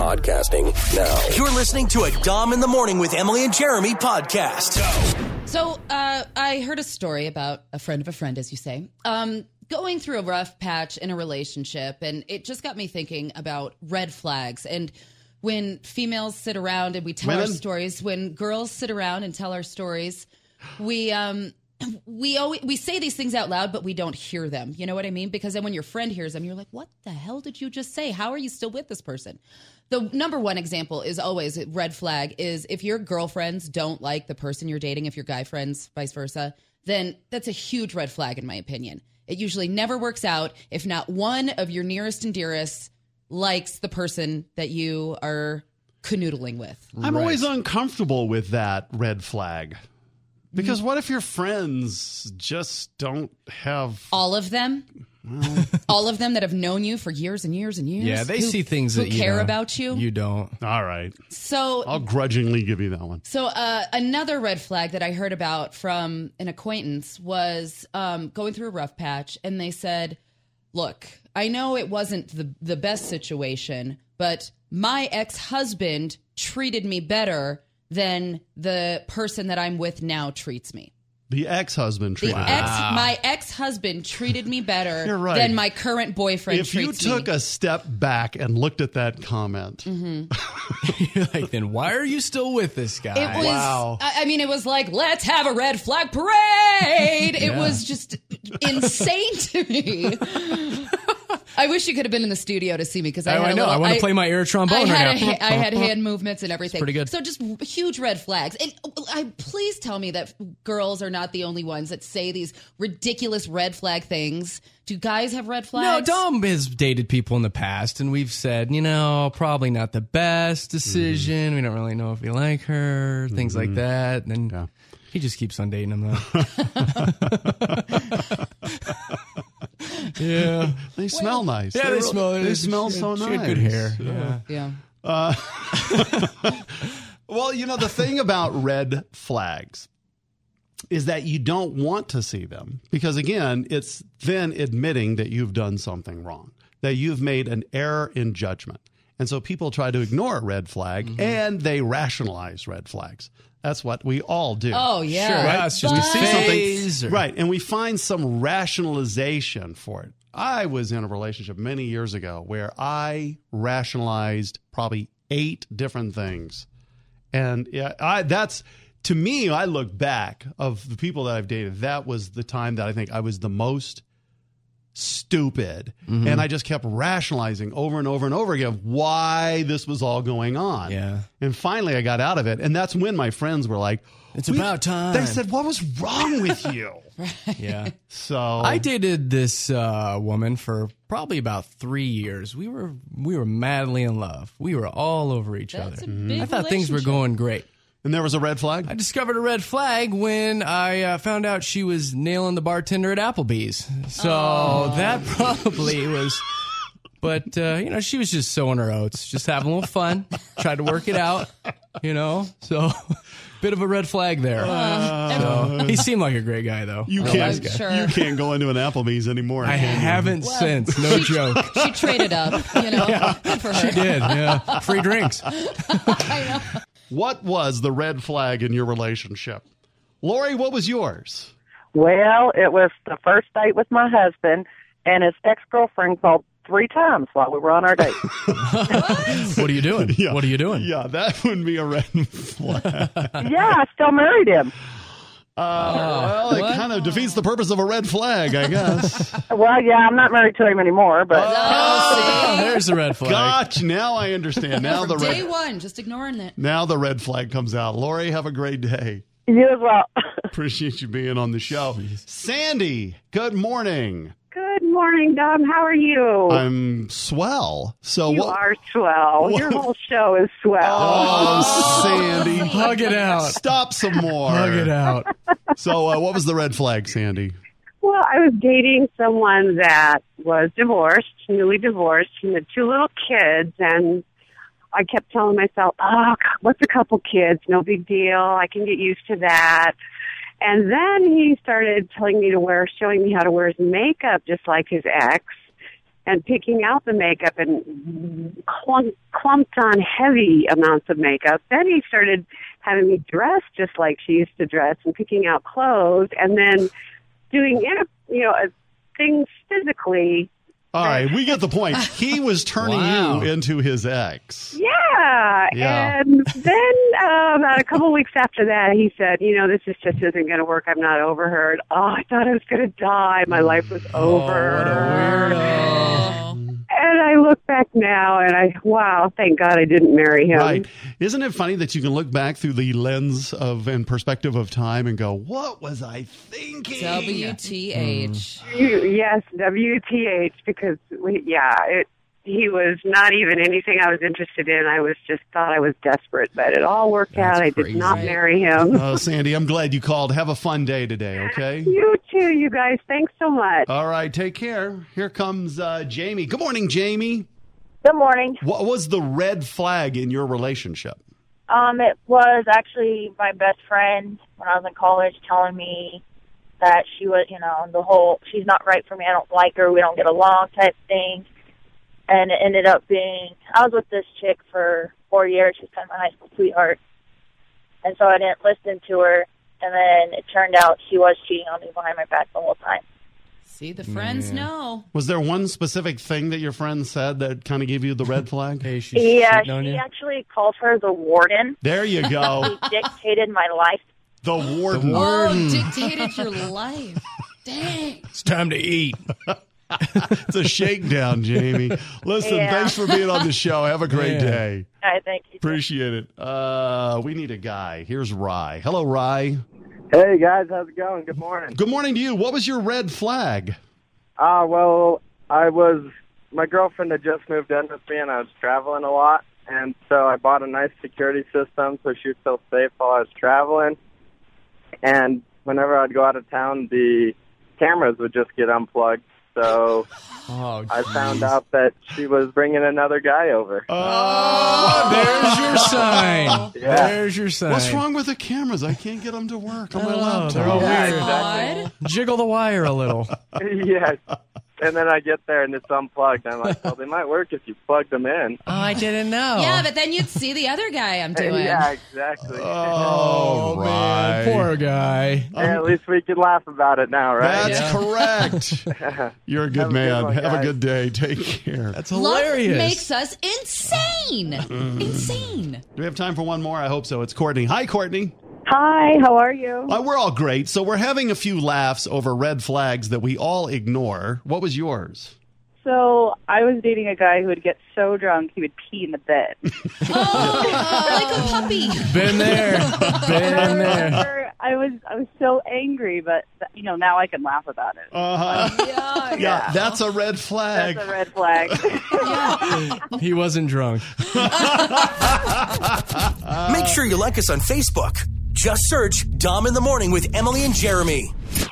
podcasting now. You're listening to a Dom in the Morning with Emily and Jeremy podcast. So I heard a story about a friend of a friend, as you say, going through a rough patch in a relationship. And it just got me thinking about red flags. And when females sit around and we tell our stories, when girls sit around and tell our stories, we say these things out loud, but we don't hear them. You know what I mean? Because then when your friend hears them, you're like, what the hell did you just say? How are you still with this person? The number one example is always a red flag is if your girlfriends don't like the person you're dating, if your guy friends, vice versa, then that's a huge red flag in my opinion. It usually never works out if not one of your nearest and dearest likes the person that you are canoodling with. I'm always uncomfortable with that red flag. Because what if your friends just don't have... All of them? Well, all of them that have known you for years and years and years? Yeah, they see things that you care about you. You don't. All right. So I'll grudgingly give you that one. So another red flag that I heard about from an acquaintance was going through a rough patch, and they said, look, I know it wasn't the best situation, but my ex-husband treated me better than the person that I'm with now treats me. The ex-husband treated me. My ex-husband treated me better than my current boyfriend treats me. If you took a step back and looked at that comment. You're like, then why are you still with this guy? It was, wow. I mean, it was like, let's have a red flag parade. It was just insane to me. I wish you could have been in the studio to see me because I want to play my air trombone right now. I had hand movements and everything. It's pretty good. So just huge red flags. And please tell me that girls are not the only ones that say these ridiculous red flag things. Do guys have red flags? No, Dom has dated people in the past, and we've said, probably not the best decision. We don't really know if we like her, things like that. And then he just keeps on dating them, though. Yeah, they smell nice. Yeah, they smell so nice. She had good hair. Yeah. Well, the thing about red flags is that you don't want to see them because, again, it's then admitting that you've done something wrong, that you've made an error in judgment. And so people try to ignore a red flag and they rationalize red flags. That's what we all do. Oh, yeah. Sure. Right? Yeah, it's just we a see something. Right. And we find some rationalization for it. I was in a relationship many years ago where I rationalized probably 8 different things. And that's, to me, I look back of the people that I've dated, that was the time that I think I was the most stupid. And I just kept rationalizing over and over and over again why this was all going on. Yeah. And finally I got out of it. And that's when my friends were like, it's about time. They said, what was wrong with you? Yeah. So I dated this woman for probably about 3 years. We were madly in love. We were all over each other. A big I thought things were going great. And there was a red flag? I discovered a red flag when I found out she was nailing the bartender at Applebee's. So that probably was... But, she was just sowing her oats, just having a little fun, tried to work it out, So, bit of a red flag there. So, he seemed like a great guy, though. You can't go into an Applebee's anymore. I haven't since, no joke. She traded up, Yeah, good for her. She did, yeah. Free drinks. I know. What was the red flag in your relationship? Lori, what was yours? Well, it was the first date with my husband, and his ex-girlfriend called 3 times while we were on our date. What are you doing? Yeah. What are you doing? Yeah, that would be a red flag. Yeah, I still married him. Well, it kind of defeats the purpose of a red flag, I guess. Well, yeah, I'm not married to him anymore, but... There's the red flag. Gotcha. Now I understand. Now From day one, just ignoring it. Now the red flag comes out. Lori, have a great day. You as well. Appreciate you being on the show. Sandy, good morning. Good morning, Dom. How are you? I'm swell. So you are swell. Your whole show is swell. Oh, Sandy. Hug it out. Stop some more. Hug it out. So what was the red flag, Sandy? Well, I was dating someone that was divorced, newly divorced, and had 2 little kids, and I kept telling myself, what's a couple kids? No big deal. I can get used to that. And then he started showing me how to wear his makeup just like his ex. and picking out the makeup and clumped on heavy amounts of makeup. Then he started having me dress just like she used to dress and picking out clothes and then doing, things physically. All right, we get the point. He was turning you into his ex. Yeah. And then about a couple weeks after that, he said, this just isn't going to work. I'm not over her. And, I thought I was going to die. My life was over. What a weirdo. And I look back now and wow, thank God I didn't marry him. Right. Isn't it funny that you can look back through the lens of and perspective of time and go, what was I thinking? WTH. Yes, WTH, because he was not even anything I was interested in. I was just thought I was desperate, but it all worked out. I did not marry him. Oh, Sandy, I'm glad you called. Have a fun day today, okay? You too, you guys. Thanks so much. All right, take care. Here comes Jamie. Good morning, Jamie. Good morning. What was the red flag in your relationship? It was actually my best friend when I was in college telling me that she was, she's not right for me. I don't like her. We don't get along type thing. And it ended up being, I was with this chick for 4 years. She's kind of my high school sweetheart. And so I didn't listen to her. And then it turned out she was cheating on me behind my back the whole time. See, the friends know. Was there one specific thing that your friend said that kind of gave you the red flag? Hey, she actually called her the warden. There you go. He dictated my life. The warden. Oh, dictated your life. Dang. It's time to eat. It's a shakedown, Jamie. Listen, thanks for being on the show. Have a great day. All right, thank you. Appreciate it. We need a guy. Here's Rye. Hello, Rye. Hey, guys. How's it going? Good morning. Good morning to you. What was your red flag? Well, my girlfriend had just moved in with me, and I was traveling a lot. And so I bought a nice security system so she would feel safe while I was traveling. And whenever I'd go out of town, the cameras would just get unplugged. So I found out that she was bringing another guy over. There's your sign. Yeah. There's your sign. What's wrong with the cameras? I can't get them to work on my laptop. They're all weird. Exactly. Jiggle the wire a little. Yes. And then I get there and it's unplugged. I'm like, well, they might work if you plugged them in. Oh, I didn't know. Yeah, but then you'd see the other guy I'm doing. Yeah, exactly. Oh, man. Poor guy. Hey, at least we can laugh about it now, right? That's correct. You're a good man. Have a good day. Take care. That's Love hilarious. makes us insane. Insane. Do we have time for one more? I hope so. It's Courtney. Hi, Courtney. Hi, how are you? We're all great. So we're having a few laughs over red flags that we all ignore. What was yours? So I was dating a guy who would get so drunk he would pee in the bed. Like a puppy. Been there. Been there. I was so angry, but now I can laugh about it. Yeah, that's a red flag. That's a red flag. He wasn't drunk. Make sure you like us on Facebook. Just search Dom in the Morning with Emily and Jeremy.